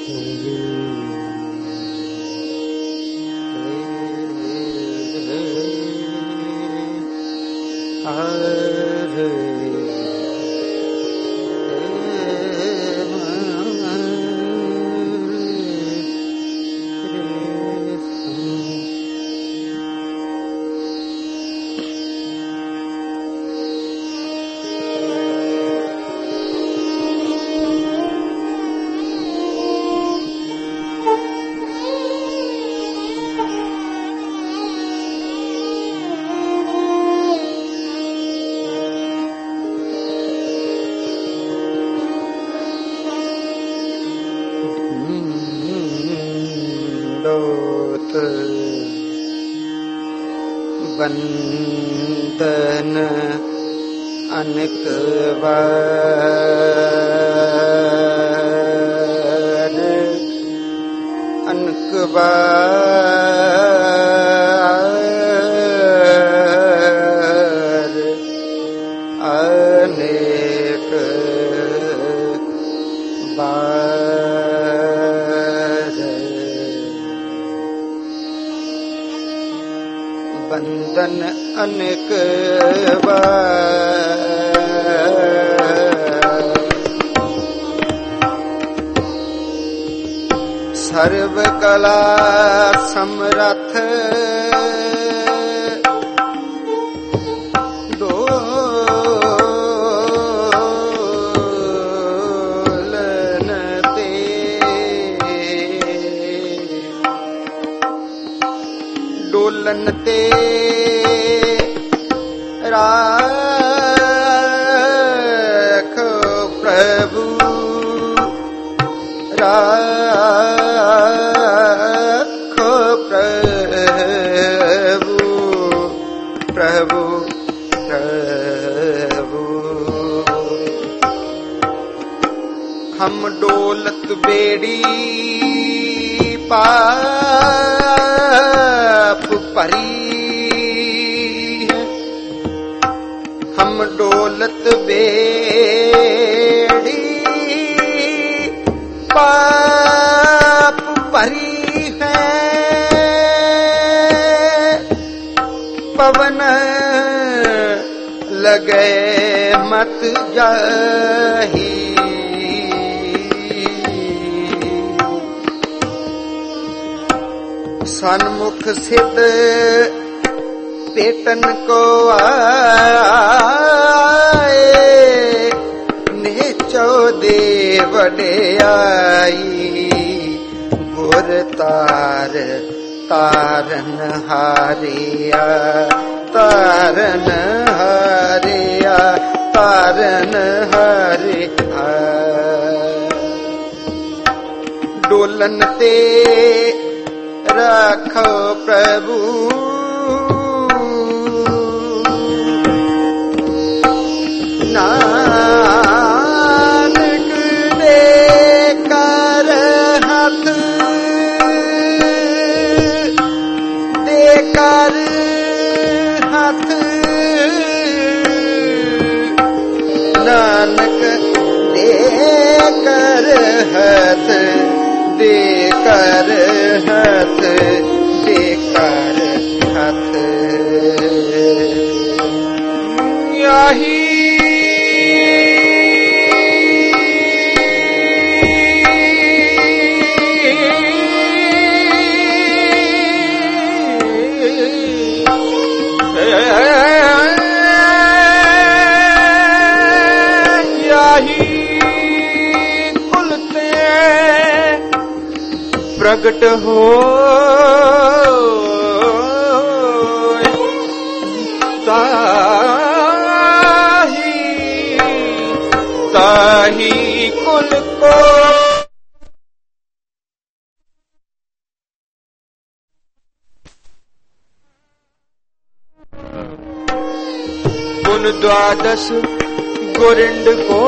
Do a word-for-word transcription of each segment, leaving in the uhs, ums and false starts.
बंदन अनेक बार अनेक बार अनेक बार बंदन अनेक बार सर्व कला समरथ डोलन ते डोलन ते राखो प्रभु राखो प्रभु प्रभु प्रभु हम डोलत बेड़ी पाप परी हम डोलत बेड़ी पाप भरी है पवन लगे मत जाही सन्मुख सिद्ध पेटन को आए नेचो दे वड्याई गुर तार तारन हारिया तारन हारिया तारन हारिया डोलन ते रखो प्रभु नानक दे कर हाथ दे कर हाथ नानक दे कर हाथ दे कर हाथ दे कर हाथ यही प्रगट हो ताही ताही कुल को पुन द्वादश गोरिंड को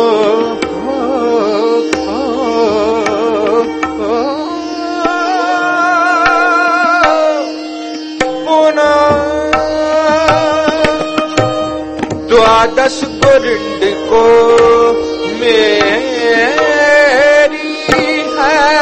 द्वादश गोरिंड को मेरी है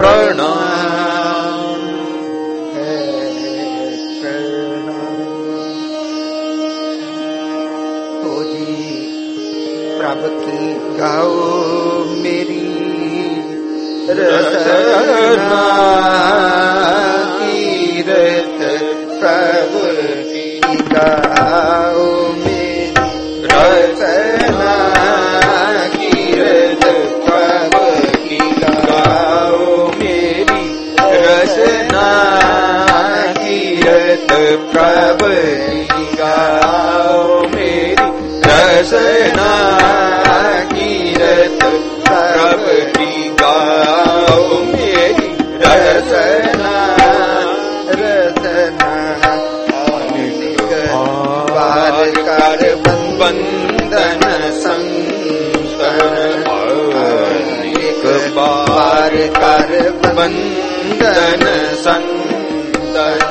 प्रणाम है प्रणाम। ओ जी प्रभु की गाओ मेरी रचना कीरत प्रभु की गाओ मेरी रचना कीरत प्रभु की गाओ मेरी रचना कीरत प्रभु की गाओ मेरी रचना कीरत प्रभु की गाओ मेरी रचना रचना अनेक बार कर बंदन संतन अनेक बार कर बंदन संतन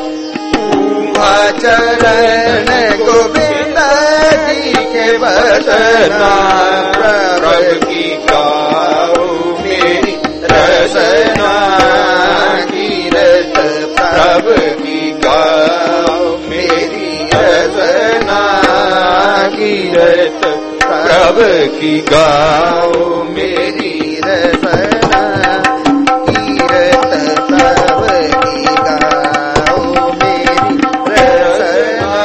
चरण गोविंद जी के बसना प्रभु की गाओ मेरी रचना कीरत प्रभु की गाओ मेरी रचना कीरत प्रभु की गाओ मेरी रचना कीरत प्रभु की गाओ मेरी रचना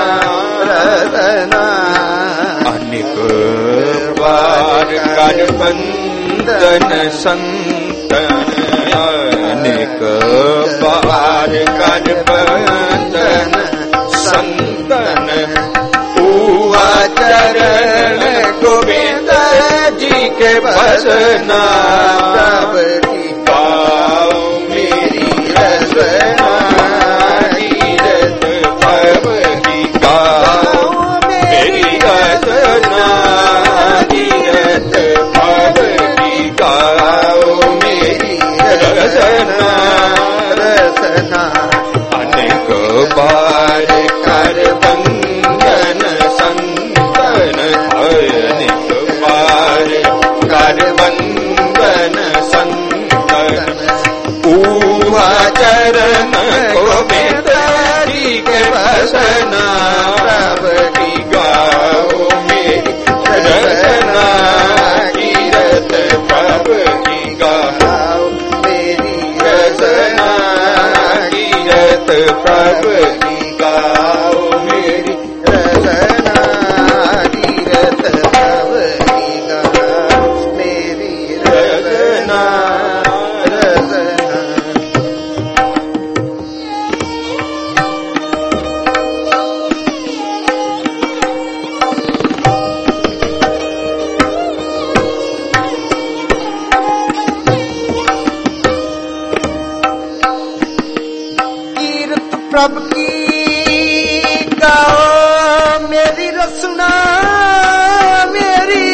रचना अनेक बार कर बंदन संतन अनेक बार कर बंदन संतन हुआ चरण गोविंद जी के बसना प्रभु की गाओ मेरी रचना कीरत प्रभु की गाओ मेरी रचना कीरत प्रभु की गाओ मेरी रचना रचना अनेक बार कर बंदन संतन अनेक बार कर बंदन संतन ऊहा चरण गोविंद जी के बसना प्रभु की गाओ मेरी रचना कीरत प्रभु की गाओ मेरी रचना कीरत प्रभु की गाओ मेरी रचना कीरत प्रभु की गाओ मेरी रचना रचना। कीरत प्रभु की गाओ मेरी रचना मेरी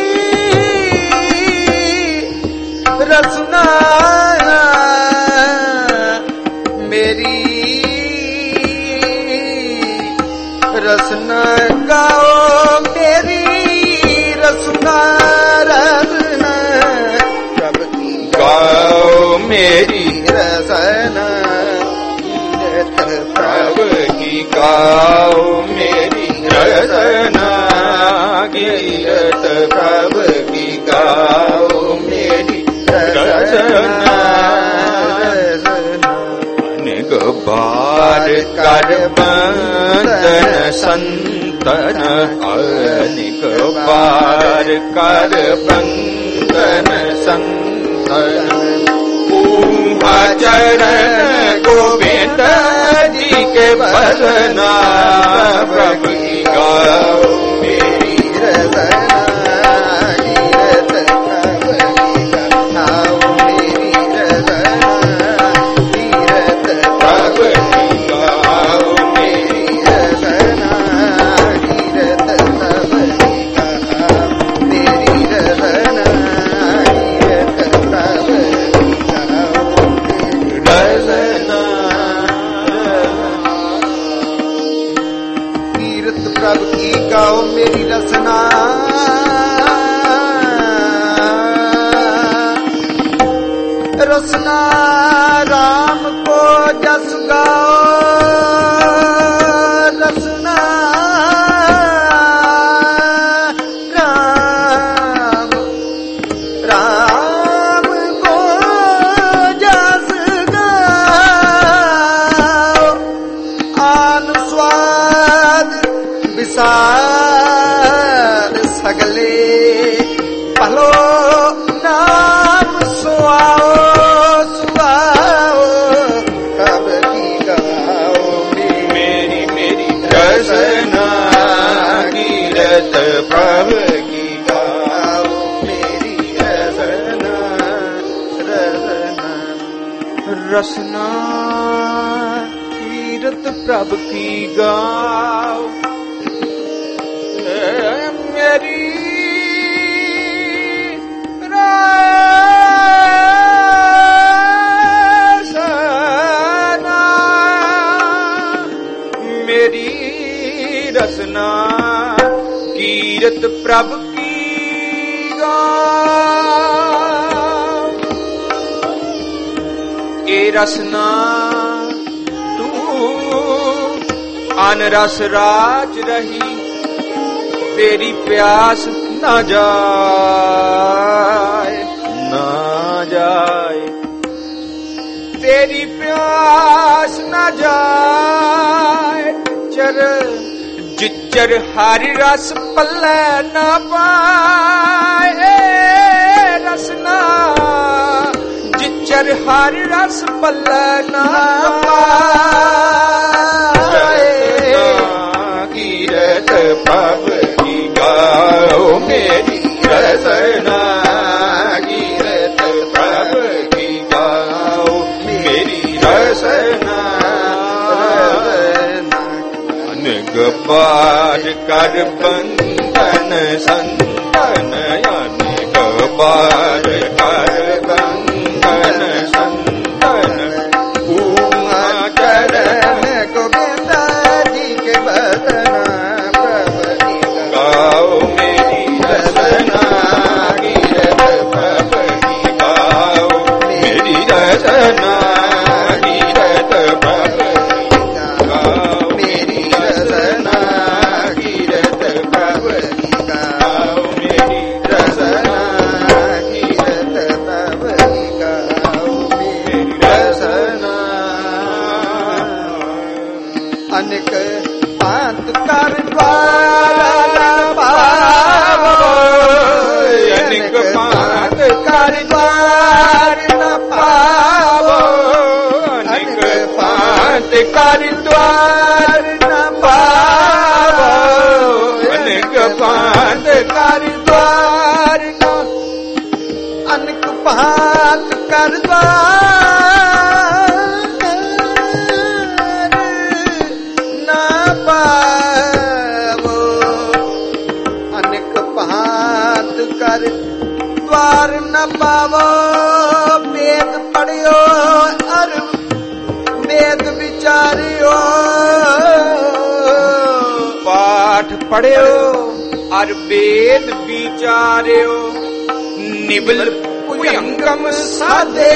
रचना मेरी रचना गाओ मेरी रचना रचना प्रभु की गाओ मेरी रचना प्रभु की गाओ मेरी रचना कीरत प्रभु की गाओ मेरी रचना अनेक बार कर बंदन संतन अनेक बार कर बंदन संतन चरण गोविंद जी के बसना प्रभु की गाओ मेरी रचना कीरत प्रभु की गाओ मेरी रचना कीरत प्रभु की गाओ मेरी रचना कीरत प्रभु की गाओ मेरी रचना कीरत प्रभु की गाओ रचना कीरत प्रभु की गाओ रसना राम को जस गाओ रसना राम राम को जस गाओ आन स्वाद विसार सगले पलो नाम सुआओ सुआओ कब की गाओ मेरी मेरी रसना कीरत प्रभु की गाओ मेरी रसना रसना रसना कीरत प्रभु की गाओ मेरी रसना कीरत प्रभु की गाओ ए रसना तू अन रस राज रही तेरी प्यास न जाए न जाए तेरी प्यास न जाए चर जिचर हरि रस पल्ले न पाए रसना जिचर हरि रस पल्ले न पाए कीरत प्रभु की गाओ मेरी रसना कीरत प्रभु की गाओ मेरी रसना गबार कर बंधन संतन अनेक बार कर बंधन संतन पूमा चरण गोविंद जी के बदना प्रभु की गाओ मेरी रसना कीरत प्रभु की गाओ मेरी रसना कीरत प्रभु अनेक पांत कर द्वारा पावो अनेक पांत कर द्वार न पावो अनेक पांत कर द्वार न पावो अनेक पांत कर द्वार न अनेक पांत कर द्वार द्वार न पावो वेद पढ़ियो और वेद विचारियो पाठ पढ़ियो और वेद विचारियो निबल पुयंगम साधे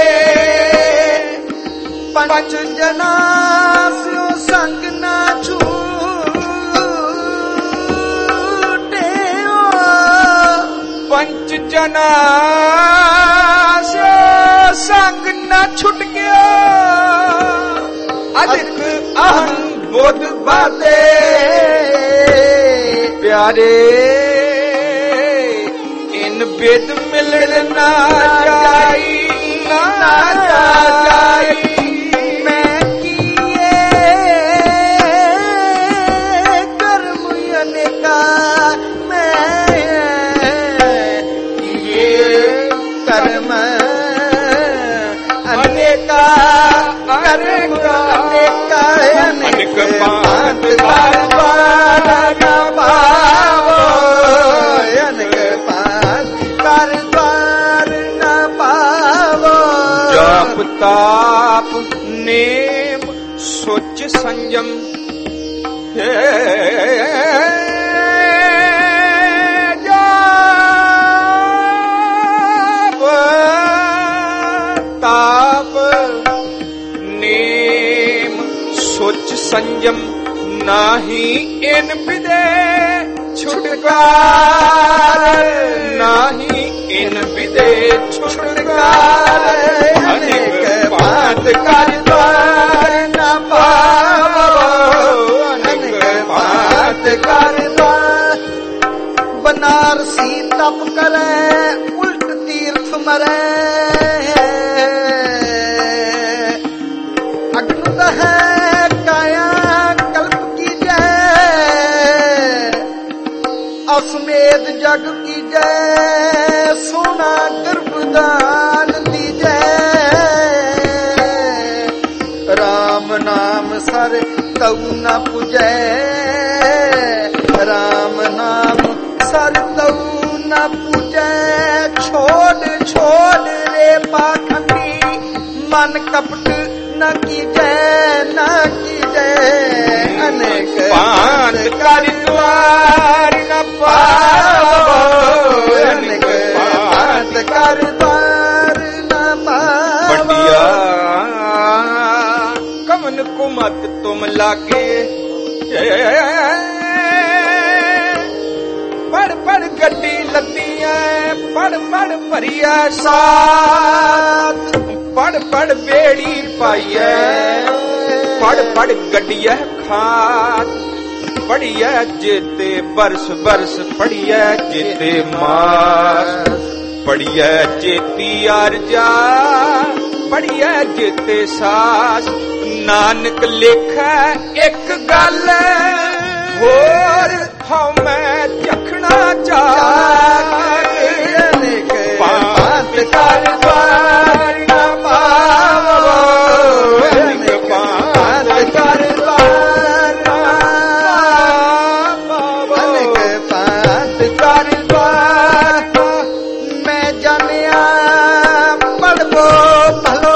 पंच जना स्यो संग ना छूटे पंच जना से संग न छुट गया अधिक अहम बोध बाते प्यारे इन वेद मिलन ना जाई ना जाई मैं किए कर्म अनेका मैं कर्म अनेका कर्म अनेका अनेक पांत कर द्वार न पावो अनेक पांत कर द्वार न पावो जाप ताप नेम सोच संयम संयम नाही इन विदे छुटकार, नाही इन विदे छुटकार। अनेक बात कर द्वार न पावो, अनेक बात कर द्वार। बनारसी तप करे उल्ट तीर्थ मरे, अग्न है काया कल्प की जय, असमेध जग की जय, सोना गर्भदान दी जय। राम नाम सर तऊ न पूजै, राम नाम सर तऊ न पूजै। छोड़ छोड़ रे पाखंडी, मन कपट न कीजै न कीजै। अनेक पान कर द्वार न पावो, अनेक पान कर द्वार न पावो। बढ़िया कवन को मत तुम लागे, पढ़ पढ़ गड्डी लदी है, पढ़ पढ़ भरिया साथ, पढ़ पढ़ बेड़ी पाइए, पढ़ पढ़ गड्डिया खात। पढ़िया जेते बरस बरस, पढ़िया जेते मास, पढ़िया जेती आरजा, पढ़िया जेते सास। नानक लिखा एक गल होर, हाँ मैं चखना चाहे। पांत कर द्वार न पावो, अनेक पांत कर द्वार न पावो, अनेक पांत कर द्वार। मैं जानिया पढ़बो भलो,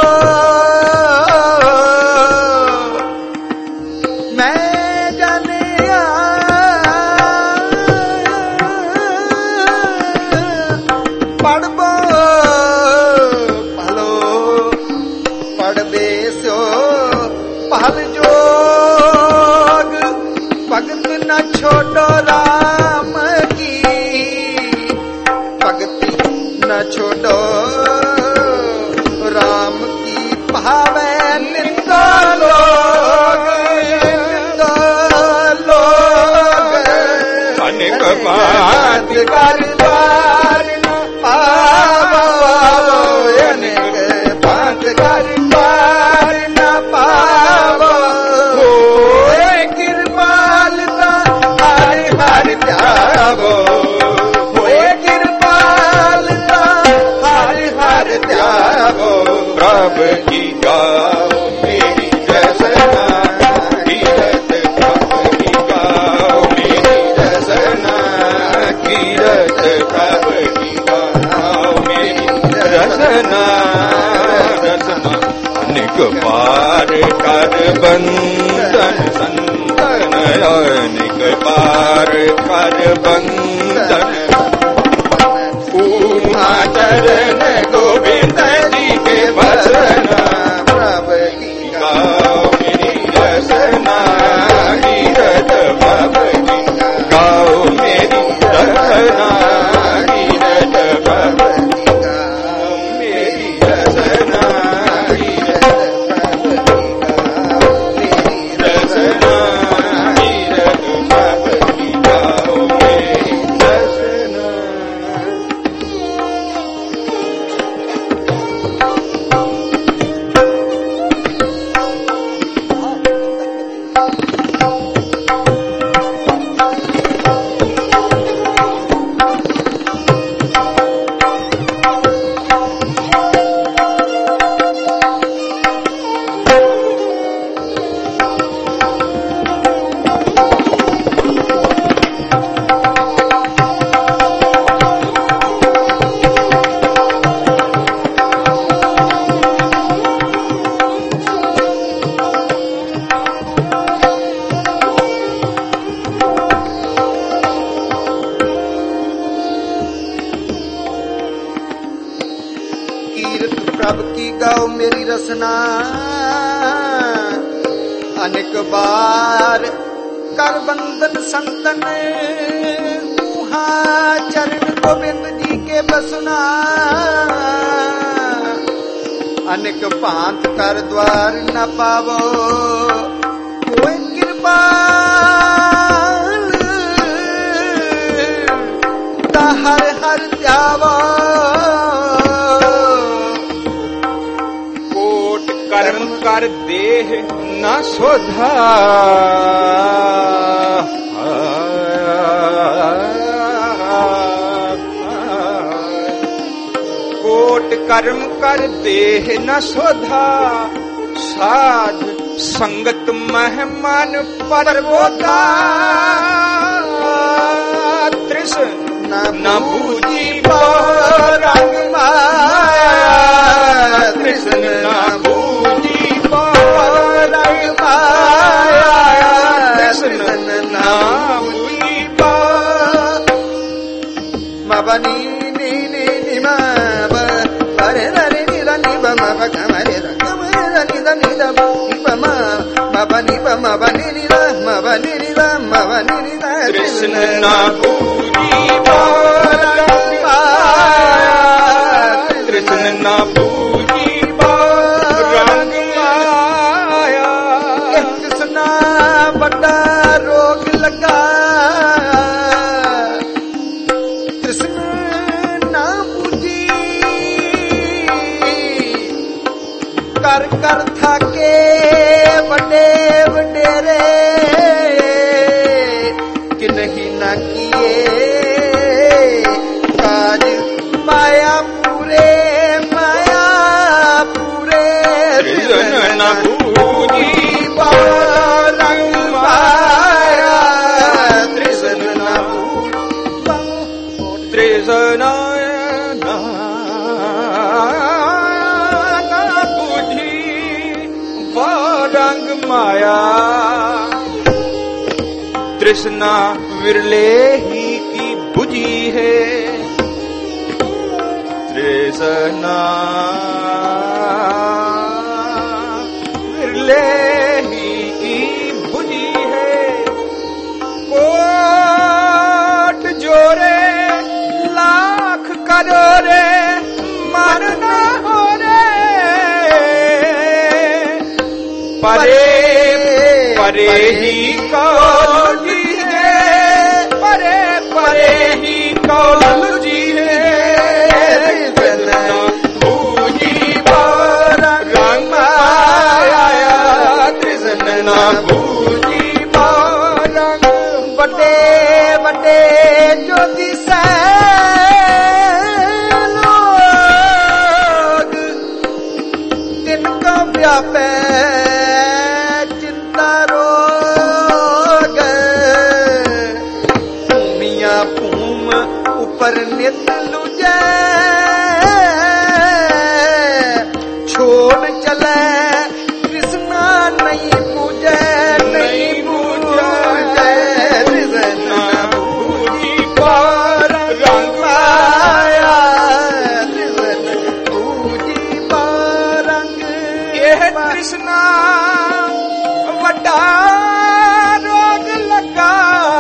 मैं जानिया पढ़बो भलो। पढ़बे सो पहल जोग, भगत न छोड़ो राम की, भक्ति न छोड़ो राम की। भावे निंदा लोग, निंदा लोग। अनेक बात कर द्वार न पावो, अनेक बात कर द्वार न पावो। होए कृपालता हरि हरि त्यागो, होए कृपालता हरि हरि त्यागो। प्रभु की गाओ मेरी रसना, कीरत प्रभु की गाओ मेरी रसना, कीरत प्रभु की गाओ मेरी रसना। रसना अनेक पार कर बंधन संतन, अनेक पार कर बंधन। उमा चरण गोविंद जी के भजना, प्रभु की गाओ मेरी रसना, कीरत प्रभु की गाओ मेरी रसना, कीरत प्रभु की गाओ मेरी रसना, रसना कीरत प्रभु की गाओ मेरी रसना। प्रभु की गाओ मेरी रसना, अनेक बार कर बंदन संतन ऊहा चरण गोविंद जी के बसना। अनेक पांत कर द्वार न पावो कोई कृपाल ता हर हर ध्यावो। कोट कर्म कर देह न सोधा कोट कर्म कर देह न सोधा साध संगत मेहमान परबोधा। तृष्ण न बूझी रंग माया तृष्ण न बूझी रंग माया तृष्ण न बूझी मबनी नी नी नी मब परे रे नी द नी ब मब कमरे द कमरे नी द नी द ब म मबनी ब मबनी नी द मबनी नी द मबनी नी द कृष्ण ना बूझी रंग माया कृष्ण ना बूझी रंग माया। कृष्णा बड़ा रोग लगा कृष्ण ना बूझी कर कर थाके बड़े वडेरे कि नहीं ना किए काज माया पूरे माया पूरे। कृष्ण ना बूझी रंग माया कृष्ण ना तृष्ण ना बूझी रंग माया। तृष्णा विरले ही की बुझी है तृष्णा विरले ही की बुझी है। कोट जोरे लाख करो रे मन न हो रे परे परे ही कौन जी है परे परे ही कौन जी है। बूझी रंग माया कृष्ण ना बूझी रंग बड़े बड़े ज्योति से लोग तिनका व्यापे चिंता रोग भूमिया भूम ऊपर नित लुजे छोड़ चले कृष्णा नहीं पूजे नहीं पूजे कृष्ण बूझी रंग माया कृष्ण पूजी रंग। यह कृष्णा वड्डा रोग लगा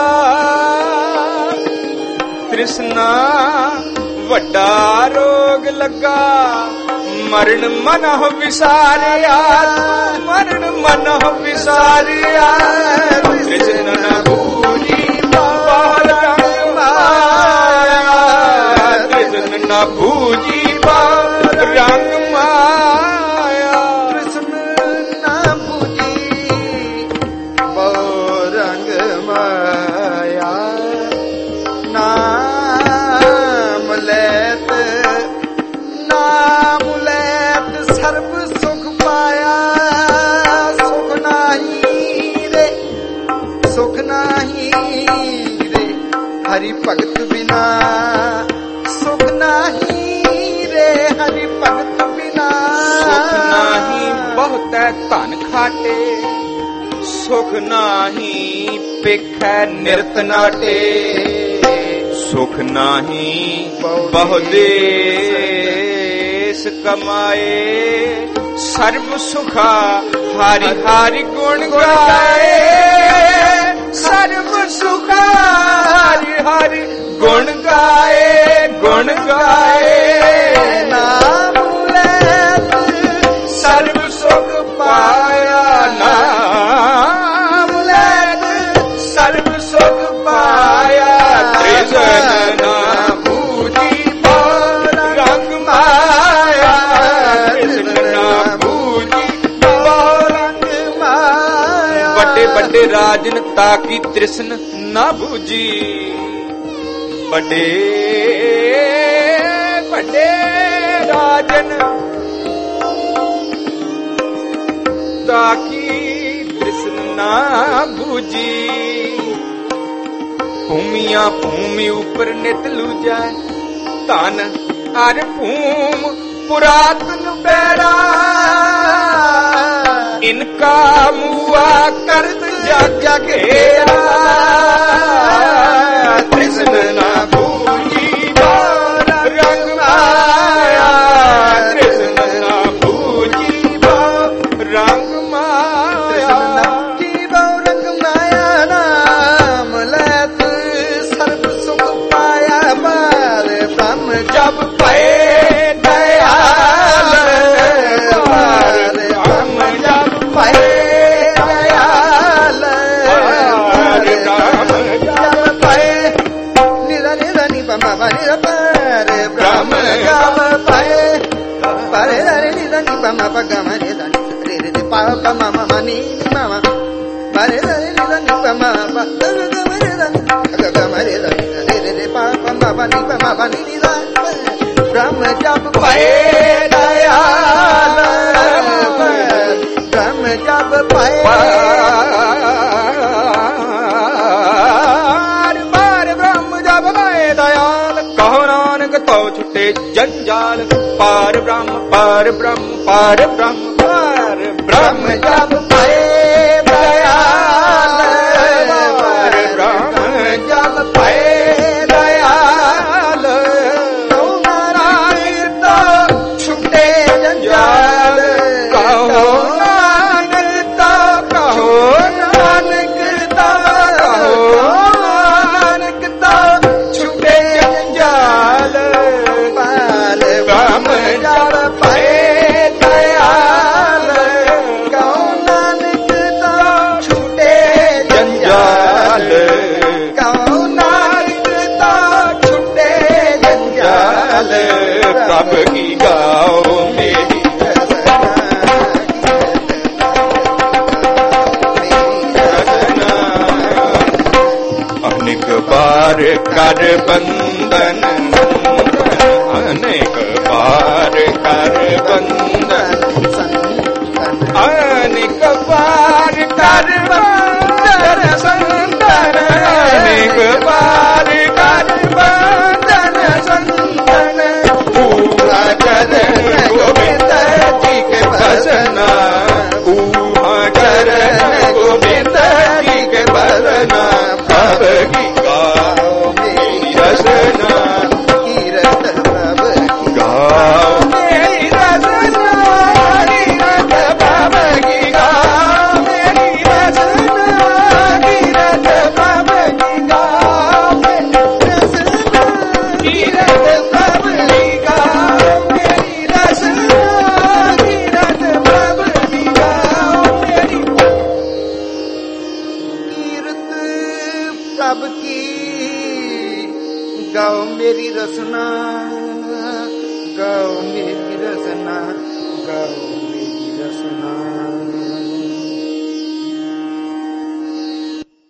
कृष्णा वड्डा रोग लगा। मरण मन विसारिया मरण मन विसारिया कृष्ण न बूझी रंग माया कृष्ण न बूझी रंग माया। कृष्ण ना बूझी रंग माया नाम लेत नाम लेत सर्व सुख पाया। सुख नाही रे सुख नाही रे हरि भगत बिना सुख नाही रे हरि भगत बिना। सुख नाही बहुत धन खाटे सुख नाही पेखै निरत नाटे। सुख नाही बहुदेश कमाए सर्व सुखा हरि हरि गुण गाए सर्व सुख हरि हरि गुण गाए गुण गाए नाम लेत सर्व सुख पाया नाम लेत सर्व सुख पाया कृष्ण नाम बूझी रंग माया कृष्ण नाम बूझी रंग माया बड़े बड़े राजन ताकी तृष्ण ना बूझी बड़े बड़े राजन ताकी तृष्ण ना बूझी भूमिया भूमि ऊपर नित लूजा धन हर भूम पुरातन बैरा इनका मुआ करत जाग घेरा कृष्ण ना बूझी रंग माया कृष्ण ना बूझी रंग माया रंग माया नाम लेत सर्व सुख पाया पार ब्रह्म जब पे दयाल पार ब्रह्म जब पे दयाल पार ब्रह्म जब पे निर निर निपम निर पार ब्रह्म जब पे पार रे निर निपम पगम रे रे रे पा पम मम नी मम पार रे निर निपम पगम रे रे गम रे रे रे रे पा पम मम नी पम नी नी ब्रह्म जब पे दयाल ब्रह्म जब पे पार ब्रह्म जब पे दयाल कहो नानक तो छुटे जंजाल पार ब्रह्म पार ब्रह्म पार ब्रह्म पार ब्रह्म जब पे दयाल पार ब्रह्म जब पे दयाल नारायण तो छुटे जंजाल कहो नानक तो कहो नानक तो कहो नानक तो छुटे जंजाल पाल ब्रह्म जब पे दयाल कहो नानक तो छूटे जंजाल कहो नानक तो छुटे जंजाल प्रभु की गाओ मेरी अनेक बार कर बंधन अनेक बार कर बंधन अनेक बार कर बंधन संतन अनेक बार कर बंधन संतन पूरा चरण गोविंद जी के भजना पूरा चरण गोविंद जी के भजना प्रभु की गाओ मेरी रचना कीरत प्रभु की गाओ मेरी रचना कीरत प्रभु की गाओ मेरी रचना कीरत प्रभु की गाओ मेरी रचना कीरत प्रभु की गाओ मेरी रचना कीरत प्रभु की गाओ मेरी कीरत प्रभु की गाओ मेरी रसना गाओ मेरी रसना गाओ